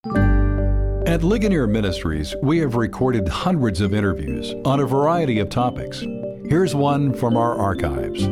At Ligonier Ministries, we have recorded hundreds of interviews on a variety of topics. Here's one from our archives.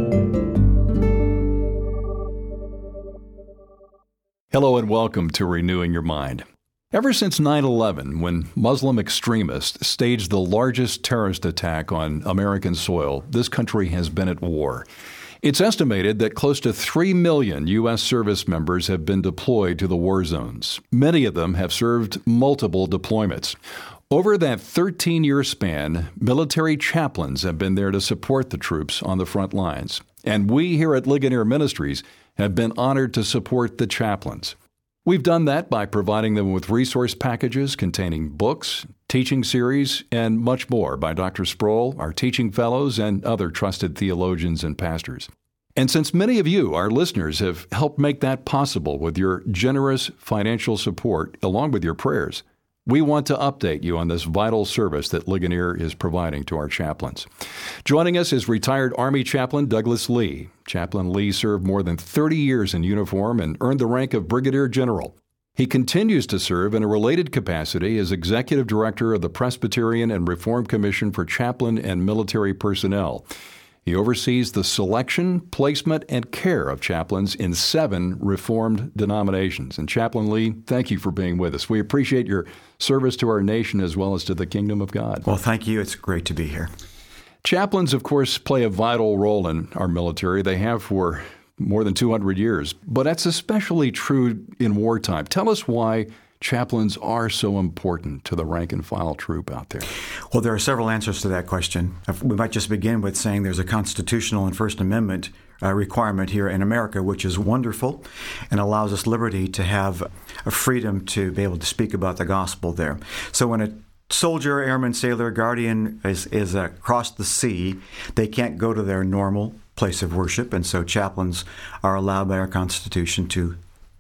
Hello and welcome to Renewing Your Mind. Ever since 9/11, when Muslim extremists staged the largest terrorist attack on American soil, this country has been at war. It's estimated that close to 3 million U.S. service members have been deployed to the war zones. Many of them have served multiple deployments. Over that 13-year span, military chaplains have been there to support the troops on the front lines. And we here at Ligonier Ministries have been honored to support the chaplains. We've done that by providing them with resource packages containing books, teaching series, and much more by Dr. Sproul, our teaching fellows, and other trusted theologians and pastors. And since many of you, our listeners, have helped make that possible with your generous financial support along with your prayers, we want to update you on this vital service that Ligonier is providing to our chaplains. Joining us is retired Army Chaplain Douglas Lee. Chaplain Lee served more than 30 years in uniform and earned the rank of Brigadier General. He continues to serve in a related capacity as Executive Director of the Presbyterian and Reformed Commission for Chaplain and Military Personnel. He oversees the selection, placement, and care of chaplains in 7 Reformed denominations. And Chaplain Lee, thank you for being with us. We appreciate your service to our nation as well as to the kingdom of God. Well, thank you. It's great to be here. Chaplains, of course, play a vital role in our military. They have for more than 200 years, but that's especially true in wartime. Tell us why chaplains are so important to the rank and file troop out there. Well, there are several answers to that question. We might just begin with saying there's a constitutional and First Amendment requirement here in America, which is wonderful and allows us liberty to have a freedom to be able to speak about the gospel there. So when a soldier, airman, sailor, guardian is across the sea, they can't go to their normal place of worship, and so chaplains are allowed by our Constitution to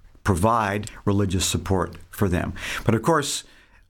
provide religious support for them. But of course,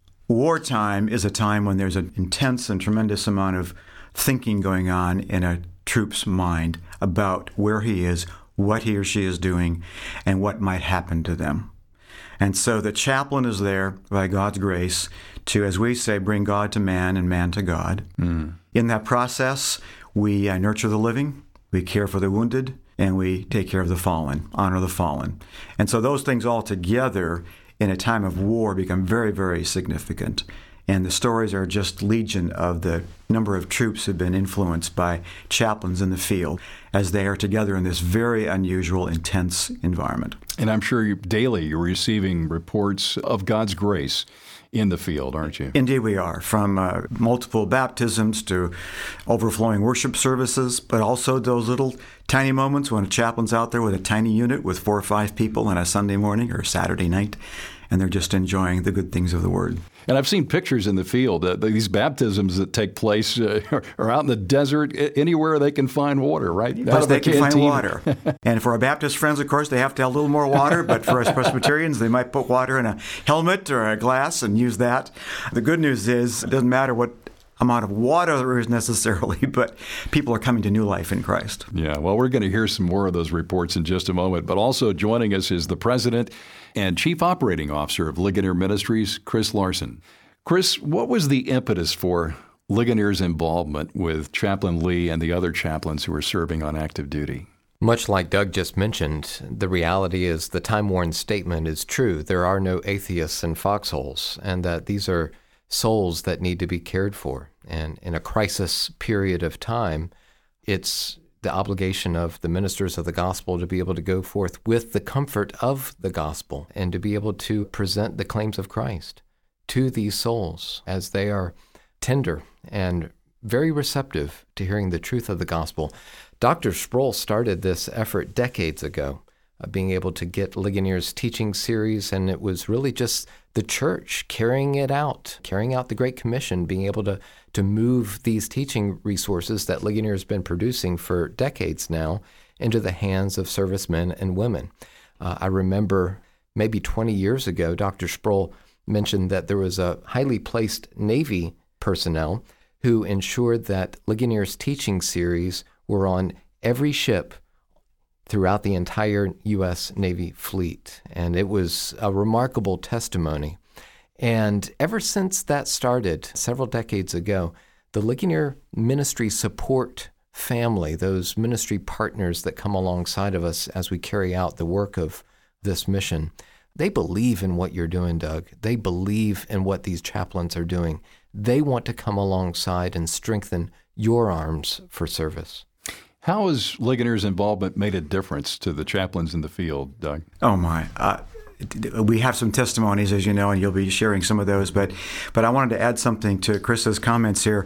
wartime is a time when there's an intense and tremendous amount of thinking going on in a troop's mind about where he is, what he or she is doing, and what might happen to them. And so the chaplain is there by God's grace to, as we say, bring God to man and man to God. In that process, we nurture the living, we care for the wounded, and we take care of the fallen, honor the fallen. And so those things all together in a time of war become very, very significant. And the stories are just legion of the number of troops who have been influenced by chaplains in the field as they are together in this very unusual, intense environment. And I'm sure daily you're receiving reports of God's grace in the field, aren't you? Indeed we are, from multiple baptisms to overflowing worship services, but also those little tiny moments when a chaplain's out there with a tiny unit with 4 or 5 people on a Sunday morning or Saturday night, and they're just enjoying the good things of the Word. And I've seen pictures in the field, these baptisms that take place are out in the desert, anywhere they can find water, right? Yes, they can find water. And for our Baptist friends, of course, they have to have a little more water, but for us Presbyterians, they might put water in a helmet or a glass and use that. The good news is it doesn't matter what amount of water there is necessarily, but people are coming to new life in Christ. Yeah, well, we're going to hear some more of those reports in just a moment, but also joining us is the President and Chief Operating Officer of Ligonier Ministries, Chris Larson. Chris, what was the impetus for Ligonier's involvement with Chaplain Lee and the other chaplains who are serving on active duty? Much like Doug just mentioned, the reality is the time-worn statement is true. There are no atheists in foxholes, and that these are souls that need to be cared for. And in a crisis period of time, it's the obligation of the ministers of the gospel to be able to go forth with the comfort of the gospel and to be able to present the claims of Christ to these souls as they are tender and very receptive to hearing the truth of the gospel. Dr. Sproul started this effort decades ago, being able to get Ligonier's teaching series, and it was really just the church carrying out the Great Commission, being able to move these teaching resources that Ligonier has been producing for decades now into the hands of servicemen and women. I remember maybe 20 years ago, Dr. Sproul mentioned that there was a highly placed Navy personnel who ensured that Ligonier's teaching series were on every ship throughout the entire U.S. Navy fleet. And it was a remarkable testimony. And ever since that started several decades ago, the Ligonier Ministry Support family, those ministry partners that come alongside of us as we carry out the work of this mission, they believe in what you're doing, Doug. They believe in what these chaplains are doing. They want to come alongside and strengthen your arms for service. How has Ligonier's involvement made a difference to the chaplains in the field, Doug? Oh, my. We have some testimonies, as you know, and you'll be sharing some of those. But I wanted to add something to Chris's comments here.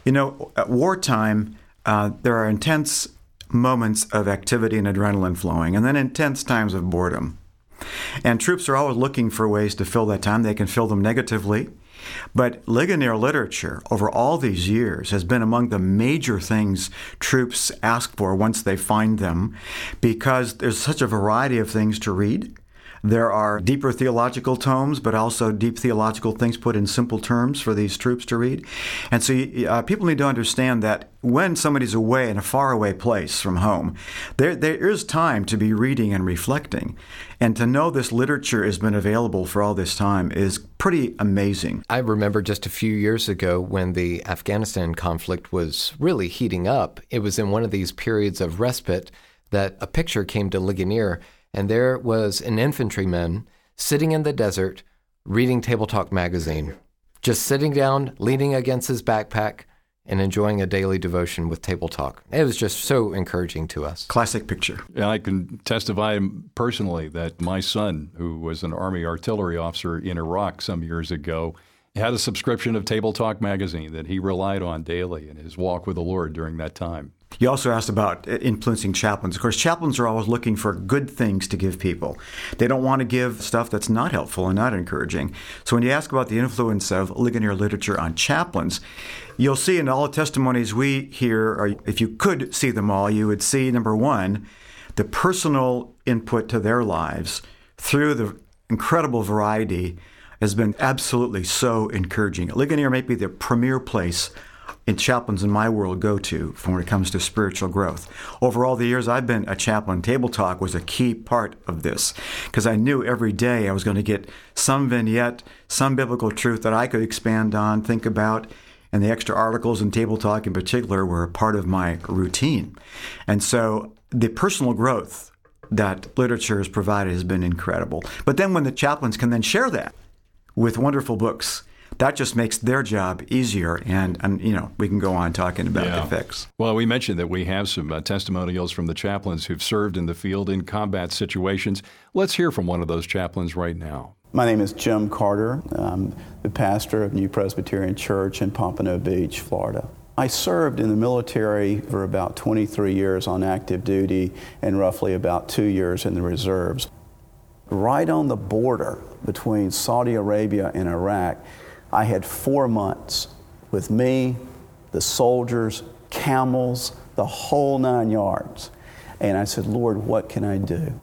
At wartime, there are intense moments of activity and adrenaline flowing, and then intense times of boredom. And troops are always looking for ways to fill that time. They can fill them negatively. But Ligonier literature over all these years has been among the major things troops ask for once they find them, because there's such a variety of things to read. There are deeper theological tomes, but also deep theological things put in simple terms for these troops to read. And so people need to understand that when somebody's away in a faraway place from home, there is time to be reading and reflecting. And to know this literature has been available for all this time is pretty amazing. I remember just a few years ago when the Afghanistan conflict was really heating up. It was in one of these periods of respite that a picture came to Ligonier, and there was an infantryman sitting in the desert reading Table Talk magazine, just sitting down, leaning against his backpack, and enjoying a daily devotion with Table Talk. It was just so encouraging to us. Classic picture. And I can testify personally that my son, who was an Army artillery officer in Iraq some years ago, had a subscription of Table Talk magazine that he relied on daily in his walk with the Lord during that time. You also asked about influencing chaplains. Of course, chaplains are always looking for good things to give people. They don't want to give stuff that's not helpful and not encouraging. So when you ask about the influence of Ligonier literature on chaplains, you'll see in all the testimonies we hear, or if you could see them all, you would see, number one, the personal input to their lives through the incredible variety has been absolutely so encouraging. Ligonier may be the premier place in chaplains in my world go to when it comes to spiritual growth. Over all the years I've been a chaplain, Table Talk was a key part of this, because I knew every day I was going to get some vignette, some biblical truth that I could expand on, think about, and the extra articles in Table Talk in particular were a part of my routine. And so the personal growth that literature has provided has been incredible. But then when the chaplains can then share that with wonderful books, that just makes their job easier, and we can go on talking about the effects. Well, we mentioned that we have some testimonials from the chaplains who've served in the field in combat situations. Let's hear from one of those chaplains right now. My name is Jim Carter. I'm the pastor of New Presbyterian Church in Pompano Beach, Florida. I served in the military for about 23 years on active duty and roughly about 2 years in the reserves. Right on the border between Saudi Arabia and Iraq, I had 4 months with me, the soldiers, camels, the whole 9 yards. And I said, Lord, what can I do?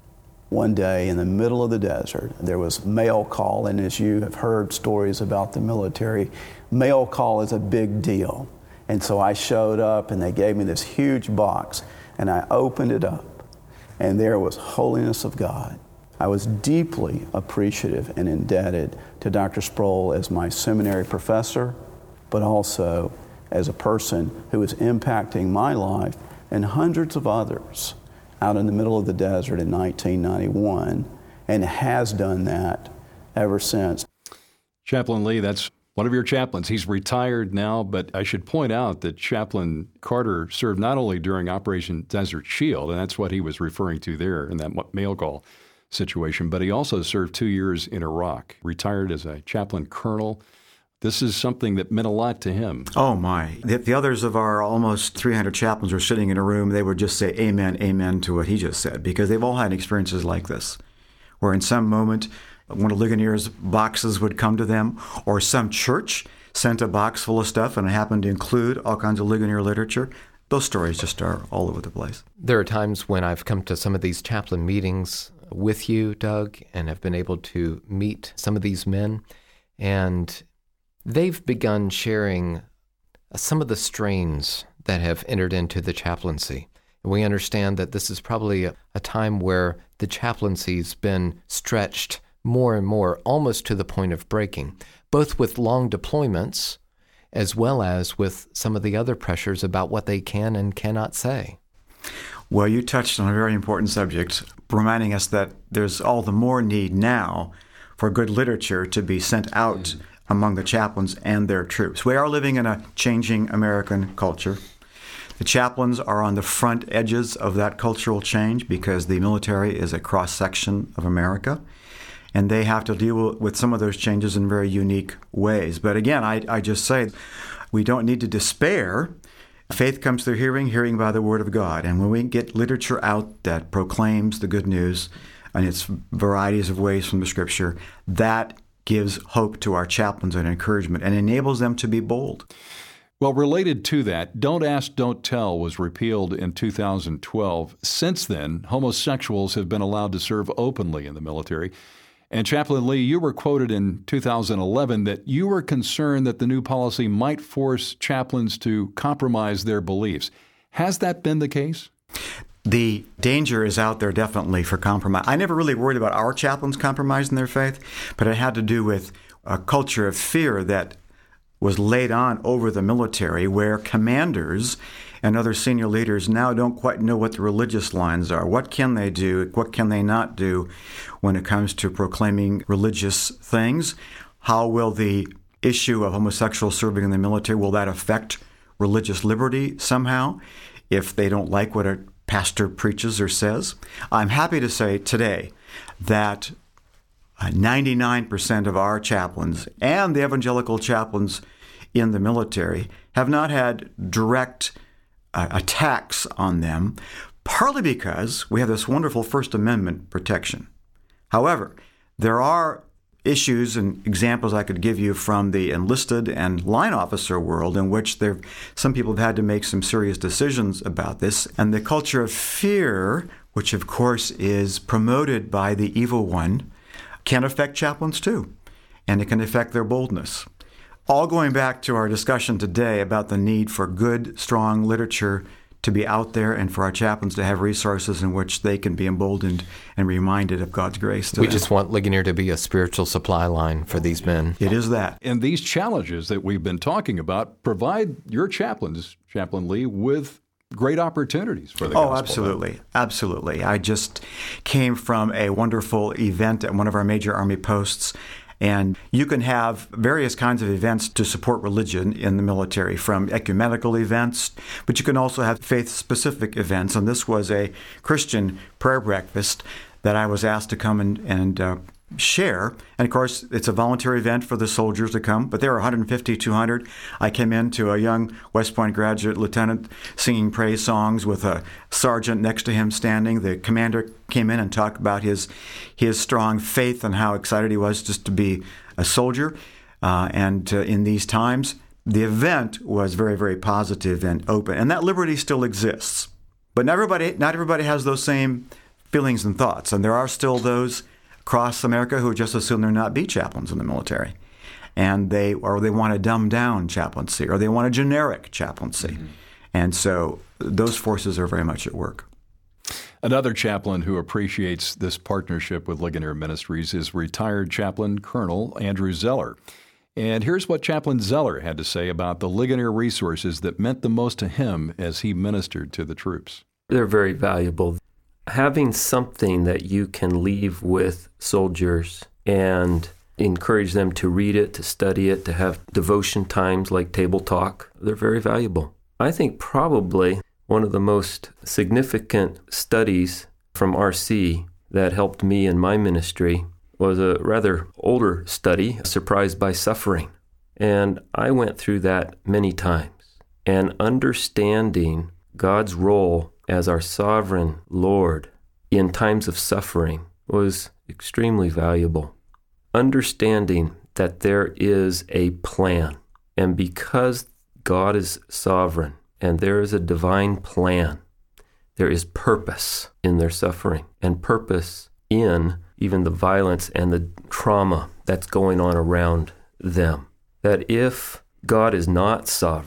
One day in the middle of the desert, there was mail call, and as you have heard stories about the military, mail call is a big deal. And so I showed up, and they gave me this huge box, and I opened it up, and there was holiness of God. I was deeply appreciative and indebted to Dr. Sproul as my seminary professor, but also as a person who was impacting my life and hundreds of others out in the middle of the desert in 1991, and has done that ever since. Chaplain Lee, that's one of your chaplains. He's retired now, but I should point out that Chaplain Carter served not only during Operation Desert Shield, and that's what he was referring to there in that mail call situation, but he also served 2 years in Iraq, retired as a chaplain colonel. This is something that meant a lot to him. Oh, my. The others of our almost 300 chaplains were sitting in a room. They would just say amen, amen to what he just said, because they've all had experiences like this, where in some moment, one of Ligonier's boxes would come to them, or some church sent a box full of stuff, and it happened to include all kinds of Ligonier literature. Those stories just are all over the place. There are times when I've come to some of these chaplain meetings with you, Doug, and have been able to meet some of these men, and they've begun sharing some of the strains that have entered into the chaplaincy. We understand that this is probably a time where the chaplaincy's been stretched more and more, almost to the point of breaking, both with long deployments as well as with some of the other pressures about what they can and cannot say. Well, you touched on a very important subject, reminding us that there's all the more need now for good literature to be sent out among the chaplains and their troops. We are living in a changing American culture. The chaplains are on the front edges of that cultural change because the military is a cross-section of America, and they have to deal with some of those changes in very unique ways. But again, I just say we don't need to despair. Faith comes through hearing, hearing by the Word of God. And when we get literature out that proclaims the good news in its varieties of ways from the Scripture, that gives hope to our chaplains and encouragement and enables them to be bold. Well, related to that, Don't Ask, Don't Tell was repealed in 2012. Since then, homosexuals have been allowed to serve openly in the military. And Chaplain Lee, you were quoted in 2011 that you were concerned that the new policy might force chaplains to compromise their beliefs. Has that been the case? The danger is out there definitely for compromise. I never really worried about our chaplains compromising their faith, but it had to do with a culture of fear that was laid on over the military, where commanders and other senior leaders now don't quite know what the religious lines are. What can they do? What can they not do when it comes to proclaiming religious things? How will the issue of homosexuals serving in the military, will that affect religious liberty somehow if they don't like what a pastor preaches or says? I'm happy to say today that 99% of our chaplains and the evangelical chaplains in the military have not had direct attacks on them, partly because we have this wonderful First Amendment protection. However, there are issues and examples I could give you from the enlisted and line officer world in which some people have had to make some serious decisions about this. And the culture of fear, which of course is promoted by the evil one, can affect chaplains too, and it can affect their boldness. All going back to our discussion today about the need for good, strong literature to be out there and for our chaplains to have resources in which they can be emboldened and reminded of God's grace. We just want Ligonier to be a spiritual supply line for these men. It is that. And these challenges that we've been talking about provide your chaplains, Chaplain Lee, with great opportunities for the gospel. Oh, absolutely. Absolutely. I just came from a wonderful event at one of our major Army posts. And you can have various kinds of events to support religion in the military, from ecumenical events, but you can also have faith-specific events. And this was a Christian prayer breakfast that I was asked to come and share. And of course, it's a voluntary event for the soldiers to come, but there were 150, 200. I came in to a young West Point graduate lieutenant singing praise songs with a sergeant next to him standing. The commander came in and talked about his strong faith and how excited he was just to be a soldier. And in these times, the event was very, very positive and open. And that liberty still exists. But not everybody has those same feelings and thoughts. And there are still those across America who just assume there not be chaplains in the military. And they want to dumb down chaplaincy, or they want a generic chaplaincy. Mm-hmm. And so those forces are very much at work. Another chaplain who appreciates this partnership with Ligonier Ministries is retired Chaplain Colonel Andrew Zeller. And here's what Chaplain Zeller had to say about the Ligonier resources that meant the most to him as he ministered to the troops. They're very valuable. Having something that you can leave with soldiers and encourage them to read it, to study it, to have devotion times like table talk, they're very valuable. I think probably one of the most significant studies from RC that helped me in my ministry was a rather older study, Surprised by Suffering. And I went through that many times. And understanding God's role as our sovereign Lord in times of suffering was extremely valuable. Understanding that there is a plan, and because God is sovereign and there is a divine plan, there is purpose in their suffering and purpose in even the violence and the trauma that's going on around them. That if God is not sovereign,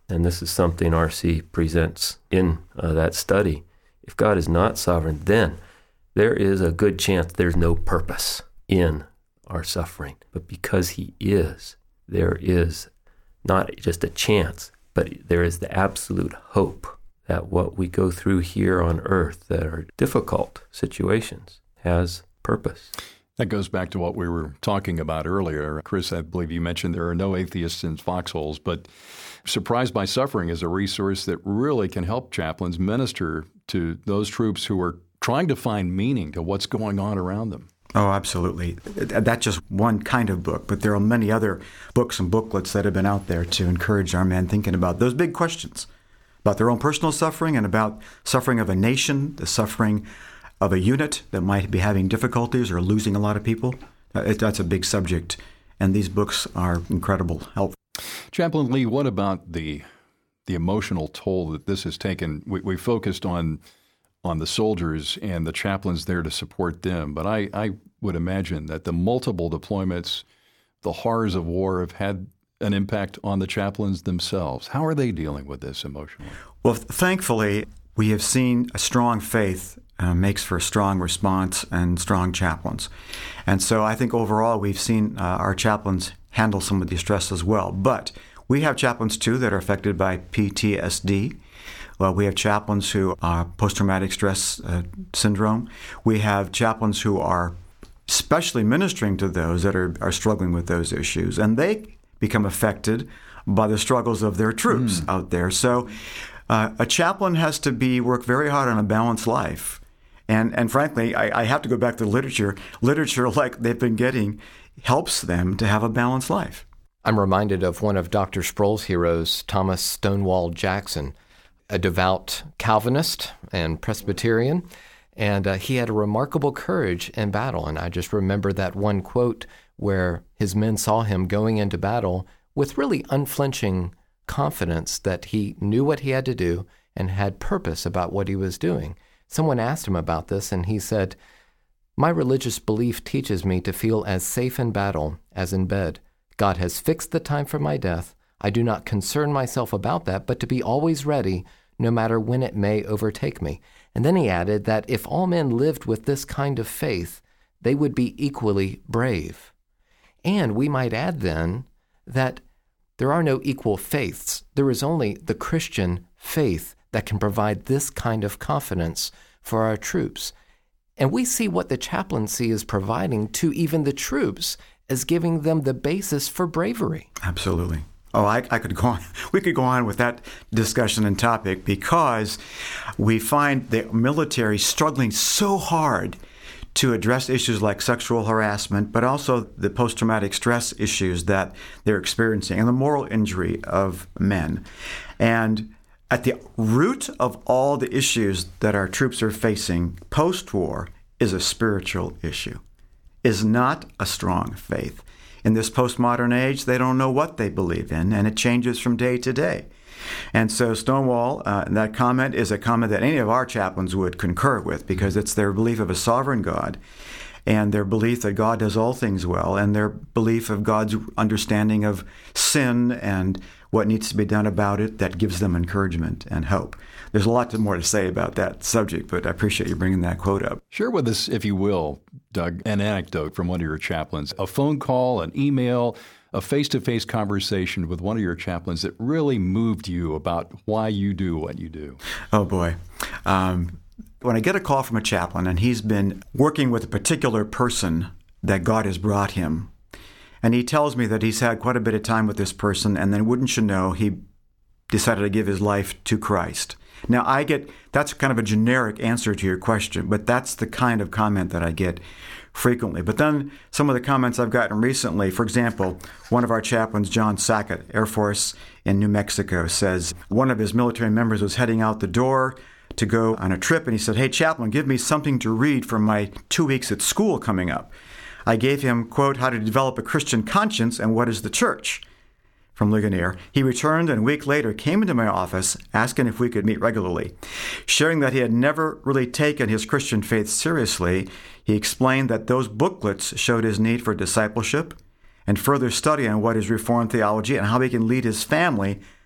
and this is something R.C. presents in that study, if God is not sovereign, then there is a good chance there's no purpose in our suffering. But because he is, there is not just a chance, but there is the absolute hope that what we go through here on earth that are difficult situations has purpose. That goes back to what we were talking about earlier. Chris, I believe you mentioned there are no atheists in foxholes, but Surprised by Suffering is a resource that really can help chaplains minister to those troops who are trying to find meaning to what's going on around them. Oh, absolutely. That's just one kind of book, but there are many other books and booklets that have been out there to encourage our men thinking about those big questions, about their own personal suffering and about suffering of a nation, the suffering of a unit that might be having difficulties or losing a lot of people. That's a big subject, and these books are incredible help. Chaplain Lee, what about the emotional toll that this has taken? We focused on the soldiers and the chaplains there to support them, but I would imagine that the multiple deployments, the horrors of war have had an impact on the chaplains themselves. How are they dealing with this emotionally? Well, thankfully, we have seen a strong faith makes for a strong response and strong chaplains. And so I think overall we've seen our chaplains handle some of the stress as well. But we have chaplains, too, that are affected by PTSD. Well, we have chaplains who are post-traumatic stress syndrome. We have chaplains who are especially ministering to those that are struggling with those issues, and they become affected by the struggles of their troops out there. So a chaplain has to work very hard on a balanced life. And frankly, I have to go back to literature. Literature, like they've been getting, helps them to have a balanced life. I'm reminded of one of Dr. Sproul's heroes, Thomas Stonewall Jackson, a devout Calvinist and Presbyterian, and he had a remarkable courage in battle. And I just remember that one quote where his men saw him going into battle with really unflinching confidence that he knew what he had to do and had purpose about what he was doing. Someone asked him about this, and he said, "My religious belief teaches me to feel as safe in battle as in bed. God has fixed the time for my death. I do not concern myself about that, but to be always ready, no matter when it may overtake me." And then he added that if all men lived with this kind of faith, they would be equally brave. And we might add then that there are no equal faiths. There is only the Christian faith that can provide this kind of confidence for our troops. And we see what the chaplaincy is providing to even the troops as giving them the basis for bravery. Absolutely. Oh, I could go on. We could go on with that discussion and topic because we find the military struggling so hard to address issues like sexual harassment, but also the post-traumatic stress issues that they're experiencing and the moral injury of men. And at the root of all the issues that our troops are facing post-war is a spiritual issue, is not a strong faith. In this postmodern age, they don't know what they believe in, and it changes from day to day. And so Stonewall, that comment is a comment that any of our chaplains would concur with because it's their belief of a sovereign God and their belief that God does all things well and their belief of God's understanding of sin and what needs to be done about it that gives them encouragement and hope. There's a lot more to say about that subject, but I appreciate you bringing that quote up. Share with us, if you will, Doug, an anecdote from one of your chaplains, a phone call, an email, a face-to-face conversation with one of your chaplains that really moved you about why you do what you do. Oh, boy. When I get a call from a chaplain and he's been working with a particular person that God has brought him, and he tells me that he's had quite a bit of time with this person, and then wouldn't you know, he decided to give his life to Christ. Now, that's kind of a generic answer to your question, but that's the kind of comment that I get frequently. But then some of the comments I've gotten recently, for example, one of our chaplains, John Sackett, Air Force in New Mexico, says one of his military members was heading out the door to go on a trip, and he said, "Hey, chaplain, give me something to read for my 2 weeks at school coming up." I gave him, quote, "How to Develop a Christian Conscience and What is the Church?" from Ligonier. He returned and a week later came into my office asking if we could meet regularly. Sharing that he had never really taken his Christian faith seriously, he explained that those booklets showed his need for discipleship and further study on what is Reformed theology and how he can lead his family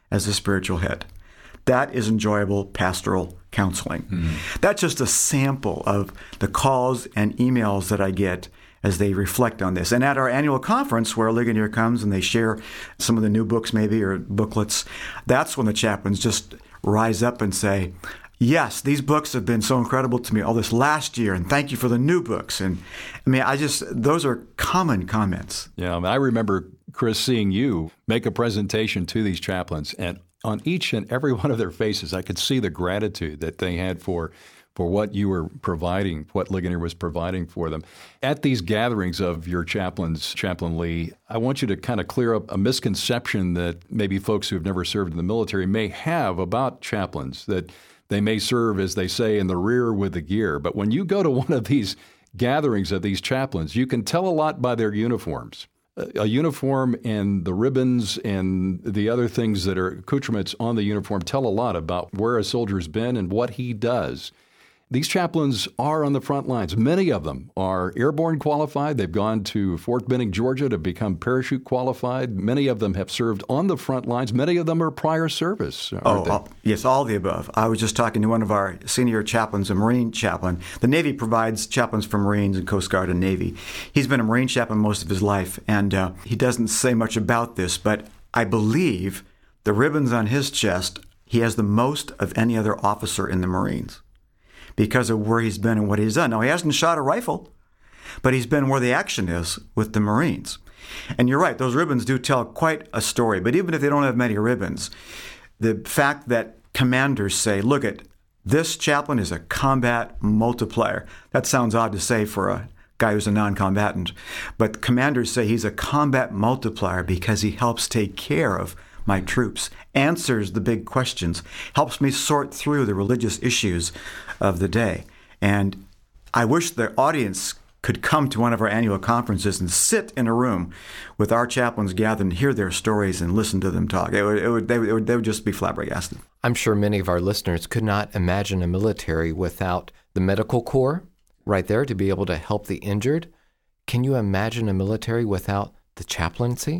as the spiritual head. That is enjoyable pastoral counseling. Mm-hmm. That's just a sample of the calls and emails that I get as they reflect on this. And at our annual conference where Ligonier comes and they share some of the new books maybe or booklets, that's when the chaplains just rise up and say, yes, these books have been so incredible to me all this last year, and thank you for the new books. And I mean, those are common comments. Yeah, I remember, Chris, seeing you make a presentation to these chaplains, and on each and every one of their faces, I could see the gratitude that they had for what you were providing, what Ligonier was providing for them. At these gatherings of your chaplains, Chaplain Lee, I want you to kind of clear up a misconception that maybe folks who have never served in the military may have about chaplains, that they may serve, as they say, in the rear with the gear. But when you go to one of these gatherings of these chaplains, you can tell a lot by their uniforms. A uniform and the ribbons and the other things that are accoutrements on the uniform tell a lot about where a soldier's been and what he does. These chaplains are on the front lines. Many of them are airborne qualified. They've gone to Fort Benning, Georgia to become parachute qualified. Many of them have served on the front lines. Many of them are prior service. Yes, all the above. I was just talking to one of our senior chaplains, a Marine chaplain. The Navy provides chaplains for Marines and Coast Guard and Navy. He's been a Marine chaplain most of his life, and he doesn't say much about this, but I believe the ribbons on his chest, he has the most of any other officer in the Marines, because of where he's been and what he's done. Now, he hasn't shot a rifle, but he's been where the action is with the Marines. And you're right, those ribbons do tell quite a story. But even if they don't have many ribbons, the fact that commanders say, look, this chaplain is a combat multiplier. That sounds odd to say for a guy who's a non-combatant. But commanders say he's a combat multiplier because he helps take care of my troops, answers the big questions, helps me sort through the religious issues of the day. And I wish the audience could come to one of our annual conferences and sit in a room with our chaplains gathered and hear their stories and listen to them talk. They would just be flabbergasted. I'm sure many of our listeners could not imagine a military without the medical corps right there to be able to help the injured. Can you imagine a military without the chaplaincy?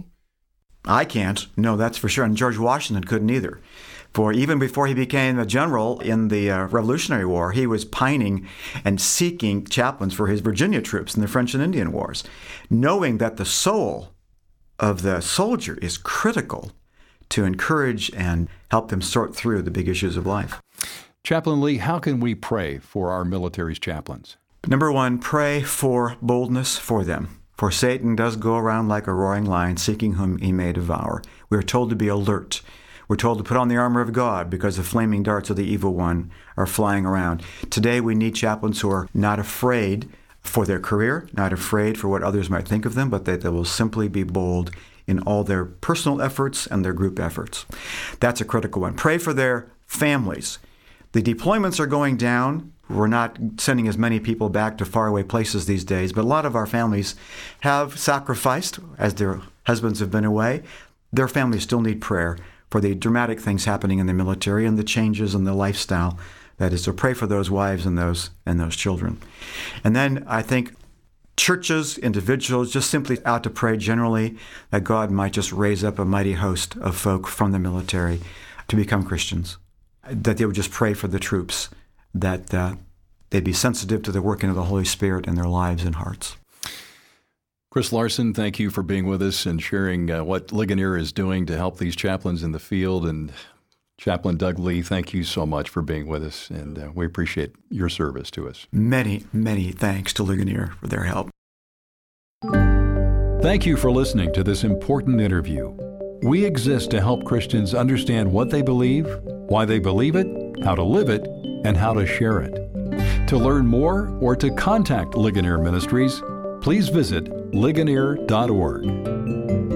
I can't. No, that's for sure. And George Washington couldn't either. For even before he became a general in the Revolutionary War, he was pining and seeking chaplains for his Virginia troops in the French and Indian Wars, knowing that the soul of the soldier is critical to encourage and help them sort through the big issues of life. Chaplain Lee, how can we pray for our military's chaplains? Number one, pray for boldness for them. For Satan does go around like a roaring lion, seeking whom he may devour. We are told to be alert. We're told to put on the armor of God because the flaming darts of the evil one are flying around. Today we need chaplains who are not afraid for their career, not afraid for what others might think of them, but that they will simply be bold in all their personal efforts and their group efforts. That's a critical one. Pray for their families. The deployments are going down. We're not sending as many people back to faraway places these days, but a lot of our families have sacrificed as their husbands have been away. Their families still need prayer for the dramatic things happening in the military and the changes in the lifestyle that is. So pray for those wives and those children. And then I think churches, individuals, just simply out to pray generally that God might just raise up a mighty host of folk from the military to become Christians, that they would just pray for the troops, that they'd be sensitive to the working of the Holy Spirit in their lives and hearts. Chris Larson, thank you for being with us and sharing what Ligonier is doing to help these chaplains in the field. And Chaplain Doug Lee, thank you so much for being with us, and we appreciate your service to us. Many, many thanks to Ligonier for their help. Thank you for listening to this important interview. We exist to help Christians understand what they believe, why they believe it, how to live it, and how to share it. To learn more or to contact Ligonier Ministries, please visit ligonier.org.